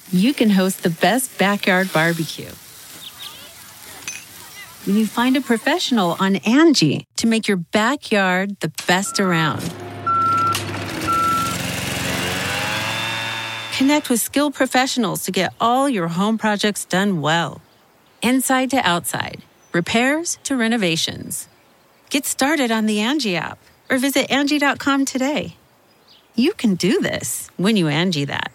you can host the best backyard barbecue. When you find a professional on Angie to make your backyard the best around. Connect with skilled professionals to get all your home projects done well. Inside to outside, repairs to renovations. Get started on the Angie app or visit Angie.com today. You can do this when you Angie that.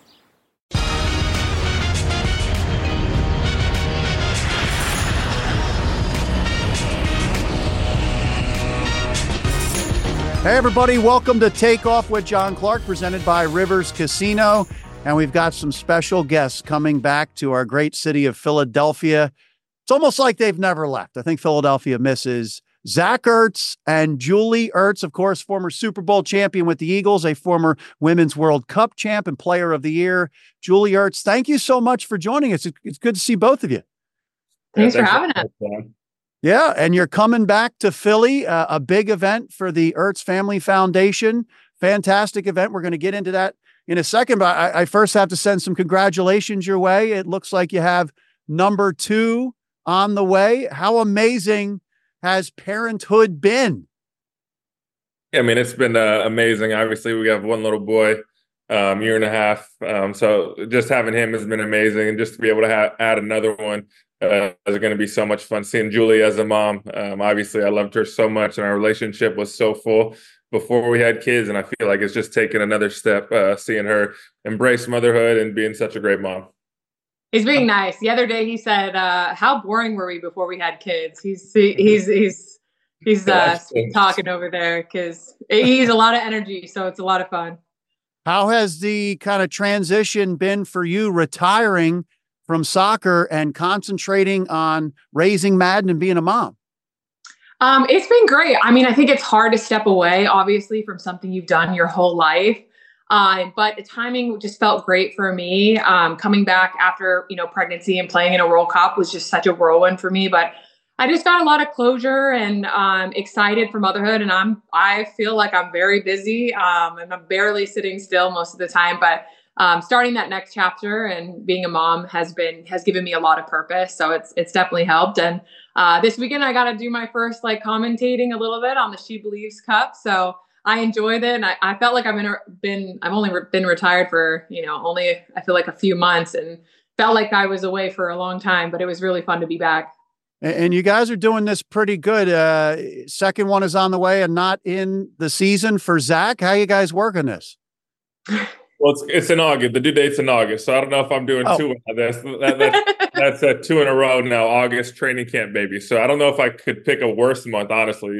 Hey, everybody. Welcome to Take Off with John Clark, presented by Rivers Casino. And we've got some special guests coming back to our great city of Philadelphia. It's almost like they've never left. I think Philadelphia misses Zach Ertz and Julie Ertz, of course, former Super Bowl champion with the Eagles, a former Women's World Cup champ and player of the year. Julie Ertz, thank you so much for joining us. It's good to see both of you. Thanks for having us. Yeah, and you're coming back to Philly, a big event for the Ertz Family Foundation. Fantastic event. We're going to get into that in a second, but I first have to send some congratulations your way. It looks like you have number 2 on the way. How amazing has parenthood been? Yeah, I mean, it's been amazing. Obviously, we have one little boy, year and a half. So just having him has been amazing. And just to be able to add another one is going to be so much fun. Seeing Julie as a mom, obviously, I loved her so much, and our relationship was so full before we had kids. And I feel like it's just taken another step, seeing her embrace motherhood and being such a great mom. He's being nice. The other day he said, how boring were we before we had kids? He's talking over there because he's a lot of energy. So it's a lot of fun. How has the kind of transition been for you, retiring from soccer and concentrating on raising Madden and being a mom? It's been great. I mean, I think it's hard to step away, obviously, from something you've done your whole life. But the timing just felt great for me. Coming back after, pregnancy and playing in a World Cup was just such a whirlwind for me. But I just got a lot of closure and excited for motherhood. And I feel like I'm very busy. And I'm barely sitting still most of the time. But starting that next chapter and being a mom has given me a lot of purpose. So it's definitely helped. And this weekend I got to do my first commentating a little bit on the She Believes Cup. So I enjoyed it, and I felt like I've only been retired for only I feel like a few months, and felt like I was away for a long time. But it was really fun to be back. And you guys are doing this pretty good. Second one is on the way, and not in the season for Zach. How you guys working this? Well, it's in August. The due date's in August, so I don't know if I'm doing 2 of this. That's 2 in a row now. August training camp, baby. So I don't know if I could pick a worse month, honestly.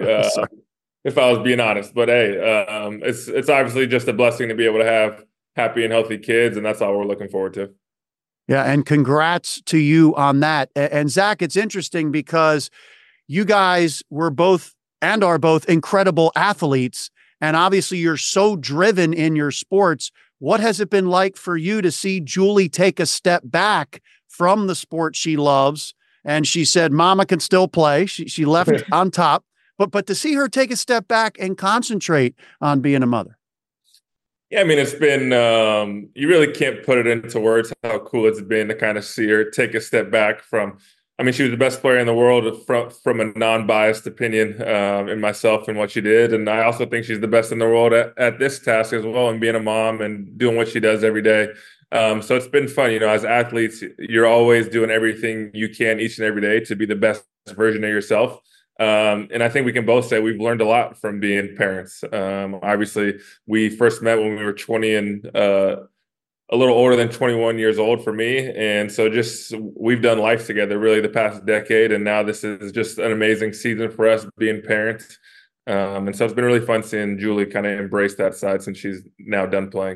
If I was being honest, but hey, it's obviously just a blessing to be able to have happy and healthy kids, and that's all we're looking forward to. Yeah, and congrats to you on that. And Zach, it's interesting because you guys were both and are both incredible athletes, and obviously you're so driven in your sports. What has it been like for you to see Julie take a step back from the sport she loves? And she said, "Mama can still play." She left on top. But to see her take a step back and concentrate on being a mother. Yeah, I mean, it's been, you really can't put it into words how cool it's been to kind of see her take a step back from, I mean, she was the best player in the world from a non-biased opinion in myself and what she did. And I also think she's the best in the world at this task as well, and being a mom and doing what she does every day. So it's been fun. As athletes, you're always doing everything you can each and every day to be the best version of yourself. And I think we can both say we've learned a lot from being parents. Obviously, we first met when we were 20 and a little older than 21 years old for me. And so we've done life together really the past decade. And now this is just an amazing season for us being parents. And so it's been really fun seeing Julie kind of embrace that side since she's now done playing.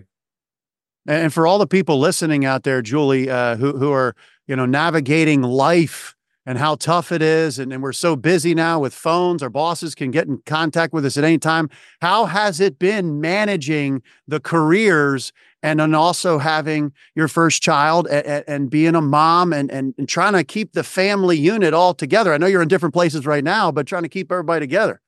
And for all the people listening out there, Julie, who are, navigating life and how tough it is. And we're so busy now with phones. Our bosses can get in contact with us at any time. How has it been managing the careers and then also having your first child and being a mom and trying to keep the family unit all together? I know you're in different places right now, but trying to keep everybody together.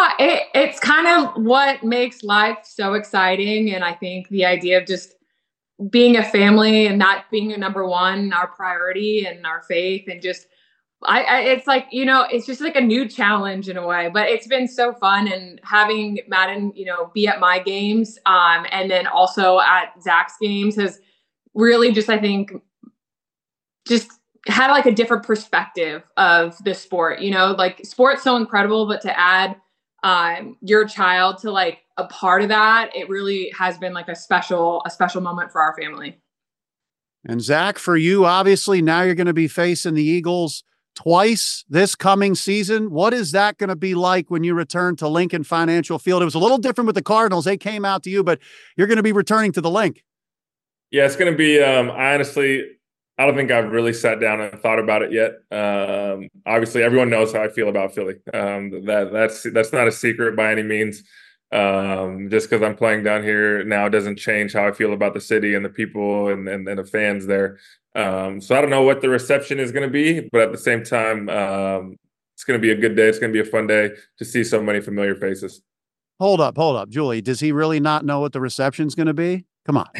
It's kind of what makes life so exciting. And I think the idea of just being a family and that being a number one, our priority and our faith, and just it's like, it's just like a new challenge in a way, but it's been so fun. And having Madden, be at my games, and then also at Zach's games has really just, I think, just had like a different perspective of the sport. Like sport's so incredible, but to add your child to like a part of that, it really has been like a special moment for our family. And Zach, for you, obviously now you're going to be facing the Eagles twice this coming season. What is that going to be like when you return to Lincoln Financial Field? It was a little different with the Cardinals. They came out to you, but you're going to be returning to the Link. Yeah, it's going to be, I don't think I've really sat down and thought about it yet. Obviously everyone knows how I feel about Philly. That's not a secret by any means. Just because I'm playing down here now doesn't change how I feel about the city and the people and the fans there. So I don't know what the reception is going to be, but at the same time, it's going to be a good day. It's going to be a fun day to see so many familiar faces. Hold up, Julie. Does he really not know what the reception is going to be? Come on.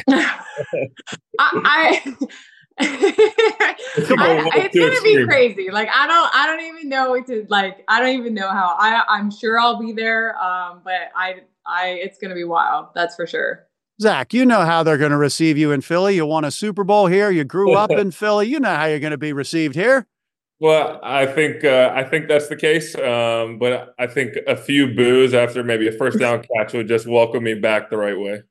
It's gonna be crazy. Like I don't even know what to like. I don't even know how. I'm sure I'll be there. But it's gonna be wild. That's for sure. Zach, you know how they're going to receive you in Philly. You won a Super Bowl here. You grew up in Philly. You know how you're going to be received here. Well, I think that's the case. But I think a few boos after maybe a first down catch would just welcome me back the right way.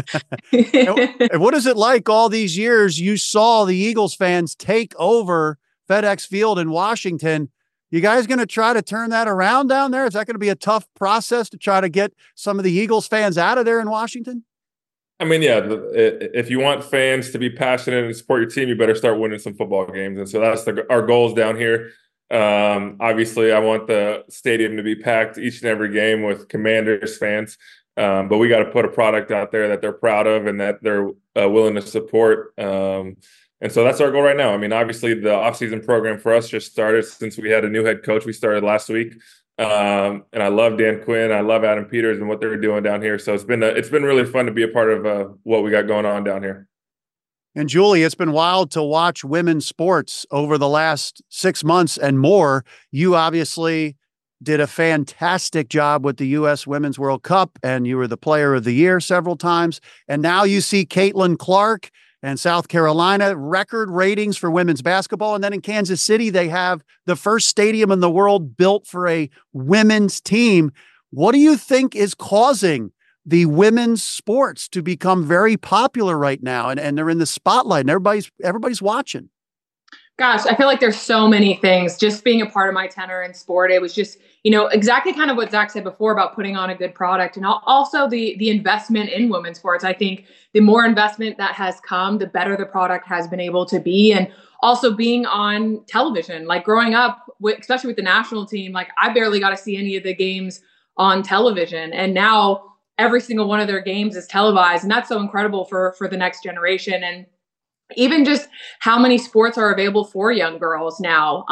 And what is it like all these years? You saw the Eagles fans take over FedEx Field in Washington. You guys going to try to turn that around down there? Is that going to be a tough process to try to get some of the Eagles fans out of there in Washington? I mean, yeah, if you want fans to be passionate and support your team, you better start winning some football games. And so that's our goals down here. Obviously, I want the stadium to be packed each and every game with Commanders fans. But we got to put a product out there that they're proud of and that they're willing to support. And so that's our goal right now. I mean, obviously, the offseason program for us just started since we had a new head coach. We started last week. And I love Dan Quinn. I love Adam Peters and what they're doing down here. So it's been really fun to be a part of what we got going on down here. And Julie, it's been wild to watch women's sports over the last 6 months and more. You obviously did a fantastic job with the U.S. Women's World Cup, and you were the player of the year several times. And now you see Caitlin Clark and South Carolina, record ratings for women's basketball. And then in Kansas City, they have the first stadium in the world built for a women's team. What do you think is causing the women's sports to become very popular right now? And they're in the spotlight and everybody's watching. Gosh, I feel like there's so many things. Just being a part of my tenure in sport, it was just, exactly kind of what Zach said before about putting on a good product, and also the investment in women's sports. I think the more investment that has come, the better the product has been able to be. And also being on television, like growing up, especially with the national team, like I barely got to see any of the games on television. And now every single one of their games is televised. And that's so incredible for the next generation. And even just how many sports are available for young girls now.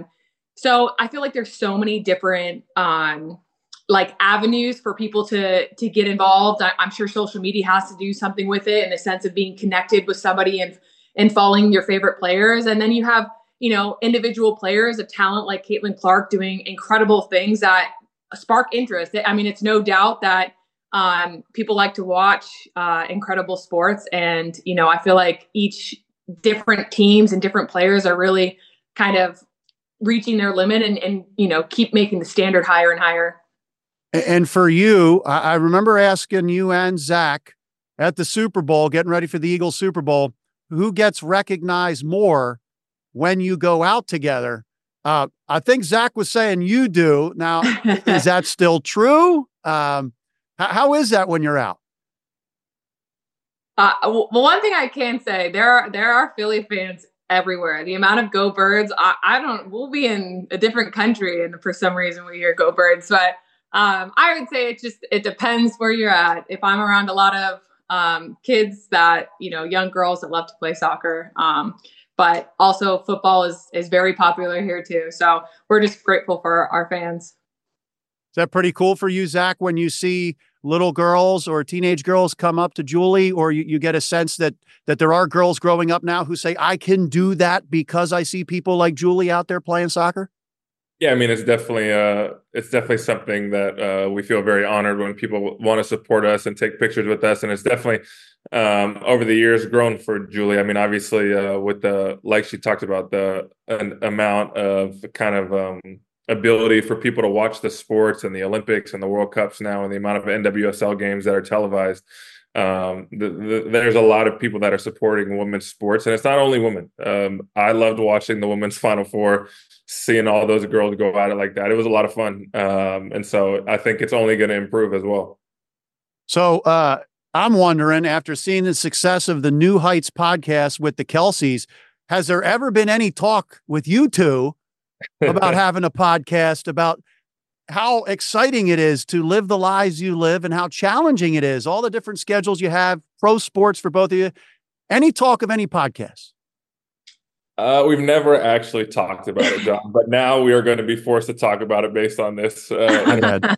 So I feel like there's so many different like avenues for people to get involved. I'm sure social media has to do something with it in the sense of being connected with somebody and following your favorite players. And then you have, individual players of talent like Caitlin Clark doing incredible things that spark interest. I mean, it's no doubt that people like to watch incredible sports. And, I feel like each different teams and different players are really kind of reaching their limit and keep making the standard higher and higher. And for you, I remember asking you and Zach at the Super Bowl, getting ready for the Eagles Super Bowl, who gets recognized more when you go out together? I think Zach was saying you do. Now, is that still true? How is that when you're out? Well, one thing I can say, there are Philly fans everywhere. The amount of Go Birds, we'll be in a different country and for some reason we hear Go Birds, but I would say it depends where you're at. If I'm around a lot of kids that, young girls that love to play soccer, but also football is very popular here too. So we're just grateful for our fans. Is that pretty cool for you, Zach, when you see little girls or teenage girls come up to Julie, or you get a sense that there are girls growing up now who say, I can do that because I see people like Julie out there playing soccer? Yeah, I mean, it's definitely something that we feel very honored when people want to support us and take pictures with us, and it's definitely over the years grown for Julie. I mean, obviously, with like she talked about, an amount of kind of ability for people to watch the sports and the Olympics and the World Cups now, and the amount of NWSL games that are televised. There's a lot of people that are supporting women's sports, and it's not only women. I loved watching the women's Final Four, seeing all those girls go at it like that. It was a lot of fun, and so I think it's only going to improve as well. So I'm wondering, after seeing the success of the New Heights podcast with the Kelseys, has there ever been any talk with you two about having a podcast, about how exciting it is to live the lives you live and how challenging it is, all the different schedules you have, pro sports for both of you? Any talk of any podcasts? We've never actually talked about it, John, but now we are going to be forced to talk about it based on this. My bad.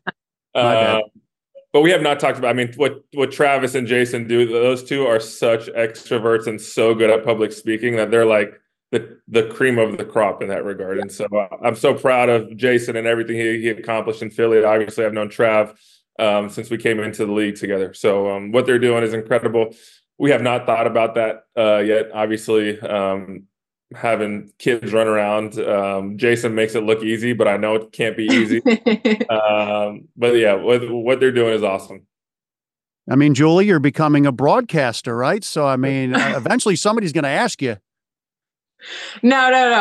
But we have not talked about, I mean, what Travis and Jason do. Those two are such extroverts and so good at public speaking that they're like the cream of the crop in that regard. And so I'm so proud of Jason and everything he accomplished in Philly. Obviously, I've known Trav since we came into the league together. So what they're doing is incredible. We have not thought about that yet. Obviously, having kids run around, Jason makes it look easy, but I know it can't be easy. But yeah, what they're doing is awesome. I mean, Julie, you're becoming a broadcaster, right? So, I mean, eventually somebody's going to ask you. No.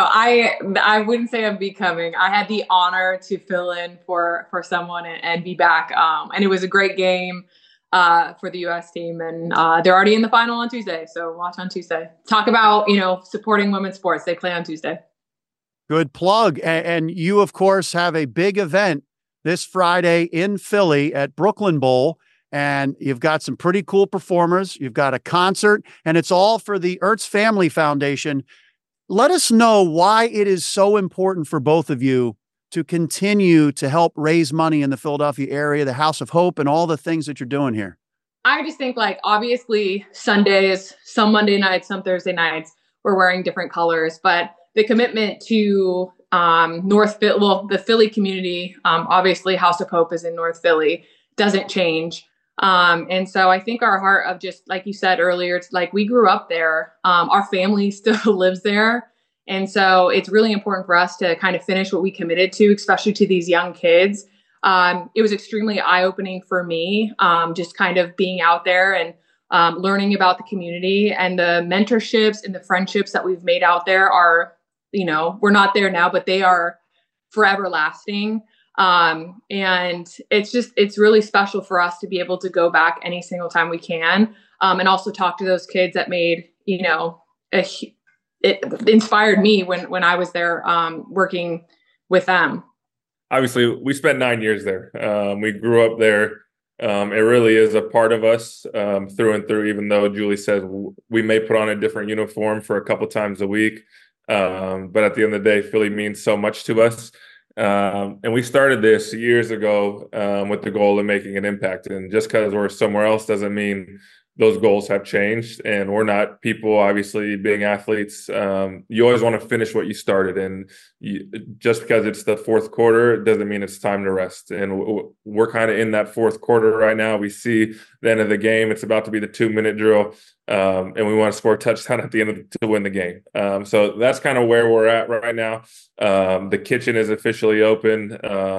I wouldn't say I'm becoming. I had the honor to fill in for someone and be back. And it was a great game for the U.S. team. And they're already in the final on Tuesday. So watch on Tuesday. Talk about, supporting women's sports. They play on Tuesday. Good plug. And you, of course, have a big event this Friday in Philly at Brooklyn Bowl. And you've got some pretty cool performers. You've got a concert, and it's all for the Ertz Family Foundation. Let us know why it is so important for both of you to continue to help raise money in the Philadelphia area, the House of Hope, and all the things that you're doing here. I just think, obviously Sundays, some Monday nights, some Thursday nights, we're wearing different colors, but the commitment to the Philly community, obviously House of Hope is in North Philly, doesn't change. And so I think our heart of, just like you said earlier, it's like we grew up there. Our family still lives there. And so it's really important for us to kind of finish what we committed to, especially to these young kids. It was extremely eye-opening for me, just kind of being out there and learning about the community, and the mentorships and the friendships that we've made out there are, we're not there now, but they are forever lasting. And it's really special for us to be able to go back any single time we can. And also talk to those kids that made, it inspired me when I was there, working with them. Obviously we spent 9 years there. We grew up there. It really is a part of us, through and through, even though Julie says we may put on a different uniform for a couple times a week. But at the end of the day, Philly means so much to us. And we started this years ago with the goal of making an impact. And just because we're somewhere else doesn't mean those goals have changed. And we're not people, obviously, being athletes. You always want to finish what you started. And just because it's the fourth quarter doesn't mean it's time to rest. And we're kind of in that fourth quarter right now. We see the end of the game. It's about to be the 2-minute drill. And we want to score a touchdown at the end to win the game. So that's kind of where we're at right now. The kitchen is officially open.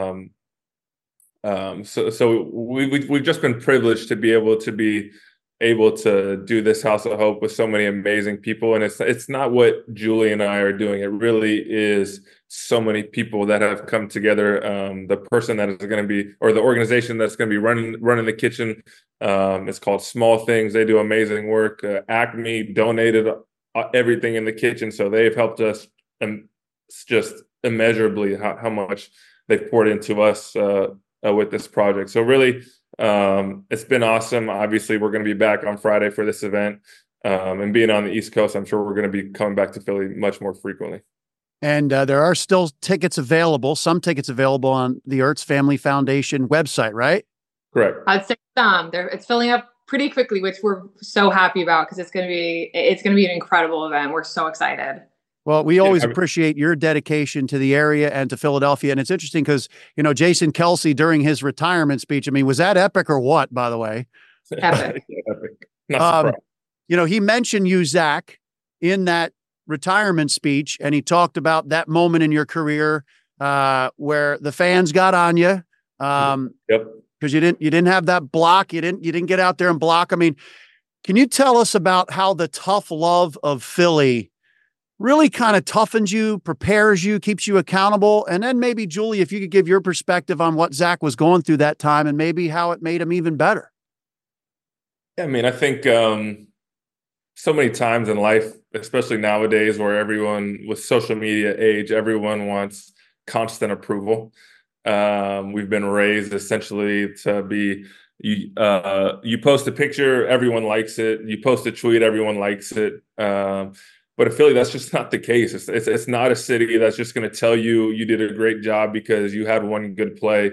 So we've just been privileged to be able to do this House of Hope with so many amazing people. And it's not what Julie and I are doing. It really is so many people that have come together. The person that is going to be, or the organization that's going to be running the kitchen, it's called Small Things. They do amazing work. Acme donated everything in the kitchen. So they've helped us, and just immeasurably how much they've poured into us with this project. So really, it's been awesome. Obviously, we're going to be back on Friday for this event, and being on the East Coast, I'm sure we're going to be coming back to Philly much more frequently. And there are still tickets available, some tickets available on the Ertz Family Foundation website, right? Correct. I'd say some. It's filling up pretty quickly, which we're so happy about because it's going to be an incredible event. We're so excited. Well, we always appreciate your dedication to the area and to Philadelphia. And it's interesting because, Jason Kelce during his retirement speech, I mean, was that epic or what, by the way? Epic. Epic. Not surprised. He mentioned you, Zach, in that retirement speech, and he talked about that moment in your career where the fans got on you. Yep. Because you didn't have that block. You didn't get out there and block. I mean, can you tell us about how the tough love of Philly really kind of toughens you, prepares you, keeps you accountable? And then maybe, Julie, if you could give your perspective on what Zach was going through that time and maybe how it made him even better. Yeah, I mean, I think so many times in life, especially nowadays where everyone with social media age, everyone wants constant approval. We've been raised essentially to be, you post a picture, everyone likes it. You post a tweet, everyone likes it. But in Philly, that's just not the case. It's not a city that's just going to tell you did a great job because you had one good play.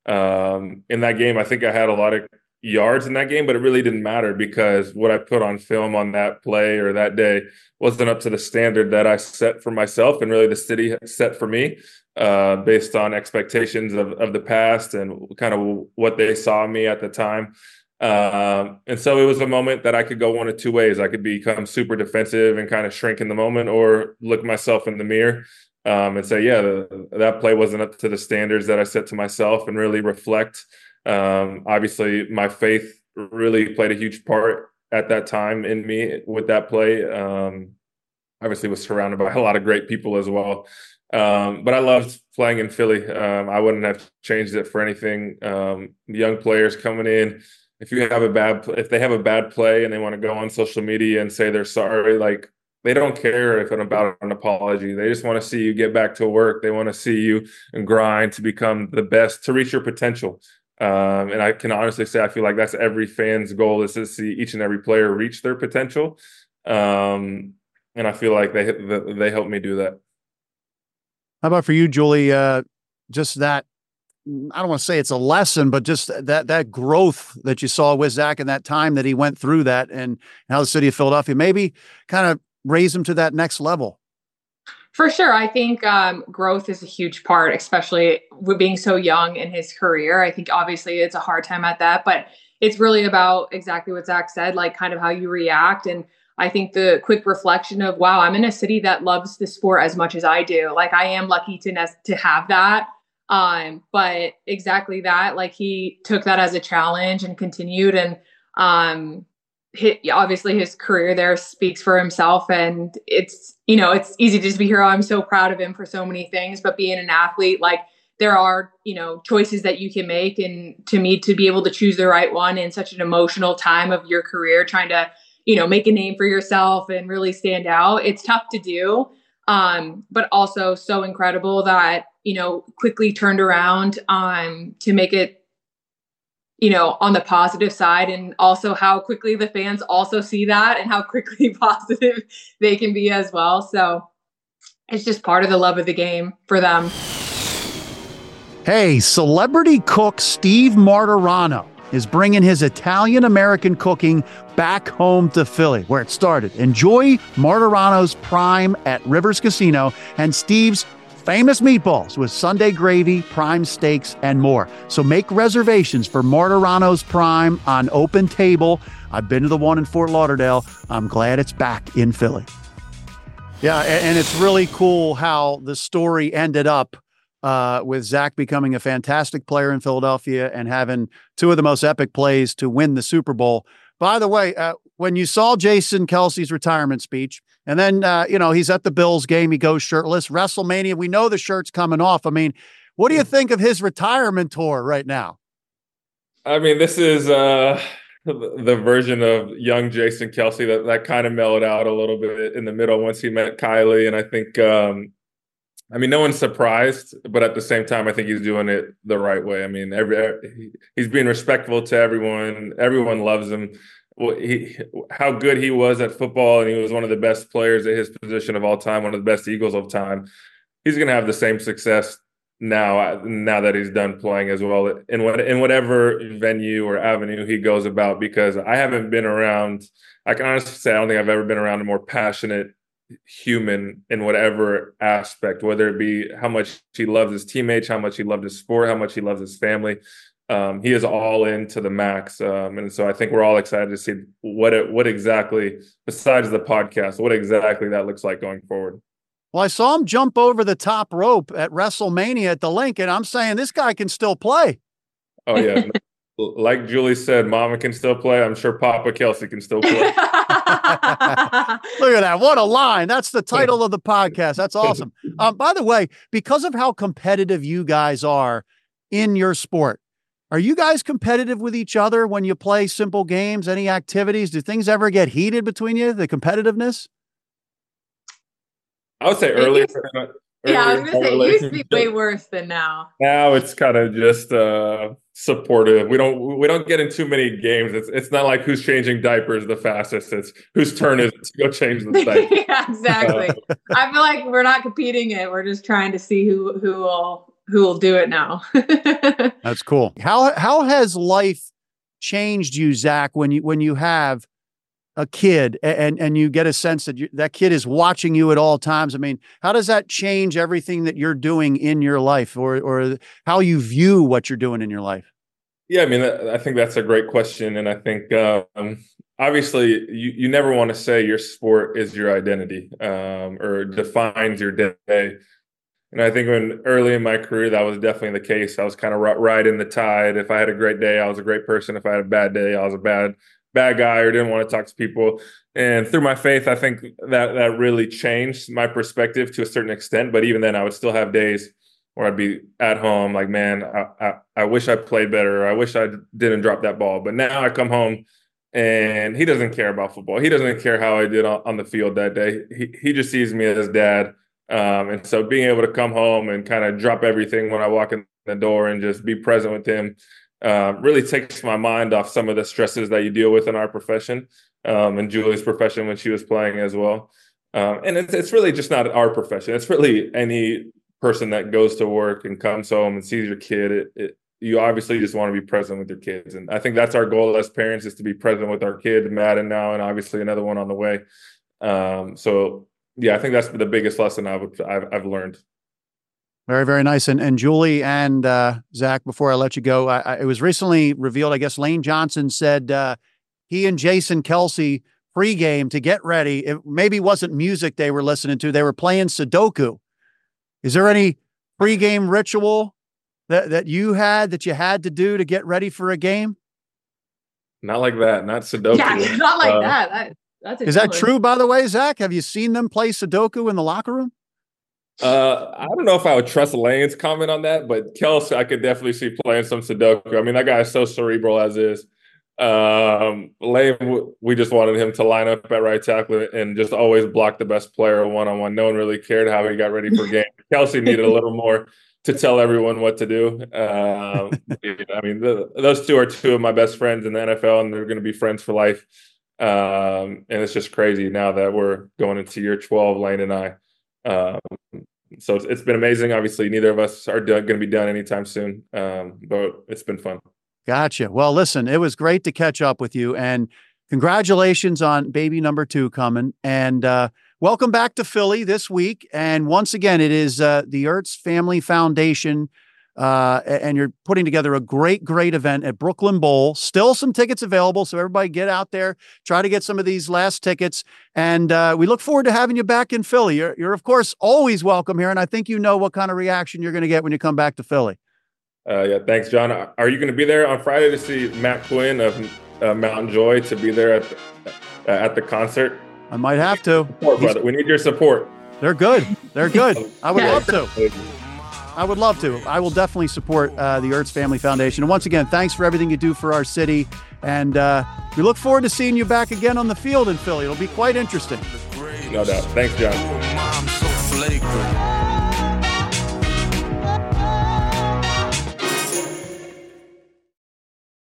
In that game, I think I had a lot of yards in that game, but it really didn't matter because what I put on film on that play or that day wasn't up to the standard that I set for myself and really the city set for me based on expectations of the past and kind of what they saw in me at the time. And so it was a moment that I could go one of two ways. I could become super defensive and kind of shrink in the moment or look myself in the mirror and say, yeah, that play wasn't up to the standards that I set to myself and really reflect. Obviously, my faith really played a huge part at that time in me with that play. Obviously, was surrounded by a lot of great people as well. But I loved playing in Philly. I wouldn't have changed it for anything. Young players coming in, if they have a bad play and they want to go on social media and say they're sorry, like they don't care if it's about an apology. They just want to see you get back to work. They want to see you and grind to become the best, to reach your potential. And I can honestly say I feel like that's every fan's goal is to see each and every player reach their potential. And I feel like they helped me do that. How about for you, Julie? Just that, I don't want to say it's a lesson, but just that growth that you saw with Zach and that time that he went through that and how the city of Philadelphia maybe kind of raised him to that next level. For sure. I think growth is a huge part, especially with being so young in his career. I think obviously it's a hard time at that, but it's really about exactly what Zach said, like kind of how you react. And I think the quick reflection of, wow, I'm in a city that loves the sport as much as I do. Like I am lucky to have that. But exactly that, like he took that as a challenge and continued. And obviously his career there speaks for himself. And it's easy to just be here. I'm so proud of him for so many things, but being an athlete, like there are, choices that you can make. And to me, to be able to choose the right one in such an emotional time of your career, trying to, make a name for yourself and really stand out, it's tough to do. But also so incredible that, quickly turned around, to make it, on the positive side, and also how quickly the fans also see that and how quickly positive they can be as well. So it's just part of the love of the game for them. Hey, celebrity cook Steve Martirano is bringing his Italian-American cooking back home to Philly, where it started. Enjoy Martirano's Prime at Rivers Casino and Steve's famous meatballs with Sunday gravy, prime steaks, and more. So make reservations for Martirano's Prime on Open Table. I've been to the one in Fort Lauderdale. I'm glad it's back in Philly. Yeah, and it's really cool how the story ended up with Zach becoming a fantastic player in Philadelphia and having two of the most epic plays to win the Super Bowl. By the way, when you saw Jason Kelce's retirement speech, and then, he's at the Bills game, he goes shirtless. WrestleMania, we know the shirt's coming off. I mean, what do you think of his retirement tour right now? I mean, this is the version of young Jason Kelce that kind of mellowed out a little bit in the middle once he met Kylie. And I think, no one's surprised, but at the same time, I think he's doing it the right way. I mean, he's being respectful to everyone. Everyone loves him. How good he was at football, and he was one of the best players at his position of all time, one of the best Eagles of time. He's going to have the same success now that he's done playing as well in whatever venue or avenue he goes about, because I haven't been around, I can honestly say I don't think I've ever been around a more passionate human in whatever aspect, whether it be how much he loves his teammates, how much he loved his sport, how much he loves his family. He is all in to the max. And so I think we're all excited to see what exactly, besides the podcast, what exactly that looks like going forward. Well, I saw him jump over the top rope at WrestleMania at the link, and I'm saying this guy can still play. Oh, yeah. Like Julie said, Mama can still play. I'm sure Papa Kelsey can still play. Look at that. What a line. That's the title of the podcast. That's awesome. By the way, because of how competitive you guys are in your sport, are you guys competitive with each other when you play simple games, any activities? Do things ever get heated between you, the competitiveness? I would say earlier. Yeah, I was going to say, it used to be way worse than now. Now it's kind of just supportive. We don't get in too many games. It's not like who's changing diapers the fastest. It's whose turn is it to go change the diaper. Yeah, exactly. I feel like we're not competing it. We're just trying to see who will do it now. That's cool. How has life changed you, Zach, when you have a kid and you get a sense that that kid is watching you at all times? I mean, how does that change everything that you're doing in your life, or how you view what you're doing in your life? Yeah, I mean, I think that's a great question. And I think obviously you never want to say your sport is your identity or defines your day. And I think when early in my career, that was definitely the case. I was kind of riding the tide. If I had a great day, I was a great person. If I had a bad day, I was a bad guy or didn't want to talk to people. And through my faith, I think that really changed my perspective to a certain extent. But even then, I would still have days where I'd be at home like, man, I wish I played better. Or I wish I didn't drop that ball. But now I come home and he doesn't care about football. He doesn't care how I did on the field that day. He just sees me as dad. And so being able to come home and kind of drop everything when I walk in the door and just be present with him really takes my mind off some of the stresses that you deal with in our profession and Julie's profession when she was playing as well. And it's really just not our profession. It's really any person that goes to work and comes home and sees your kid. You obviously just want to be present with your kids. And I think that's our goal as parents, is to be present with our kid, Madden now, and obviously another one on the way. So yeah, I think that's the biggest lesson I've learned. Very, very nice. And Julie and Zach, before I let you go, it was recently revealed, I guess Lane Johnson said he and Jason Kelsey pregame to get ready. It maybe wasn't music they were listening to. They were playing Sudoku. Is there any pregame ritual that you had to do to get ready for a game? Not like that. Not Sudoku. Yeah, not like that. Is that true, by the way, Zach? Have you seen them play Sudoku in the locker room? I don't know if I would trust Lane's comment on that, but Kelsey, I could definitely see playing some Sudoku. I mean, that guy is so cerebral as is. Lane, we just wanted him to line up at right tackle and just always block the best player one-on-one. No one really cared how he got ready for game. Kelsey needed a little more to tell everyone what to do. I mean, those two are two of my best friends in the NFL, and they're going to be friends for life. And it's just crazy now that we're going into year 12, Lane and I. So it's been amazing. Obviously, neither of us are going to be done anytime soon, but it's been fun. Gotcha. Well, listen, it was great to catch up with you, and congratulations on baby number 2 coming. And welcome back to Philly this week. And once again, it is the Ertz Family Foundation, and you're putting together a great event at Brooklyn Bowl. Still some tickets available, so everybody get out there, try to get some of these last tickets. And we look forward to having you back in Philly. You're of course always welcome here, and I think you know what kind of reaction you're going to get when you come back to Philly. Yeah, thanks, John. Are you going to be there on Friday to see Matt Quinn of Mountain Joy, to be there at the concert? I might have to. Brother. We need your support. They're good. I would love to. I would love to. I will definitely support the Ertz Family Foundation. And once again, thanks for everything you do for our city. And we look forward to seeing you back again on the field in Philly. It'll be quite interesting. No doubt. Thanks, John.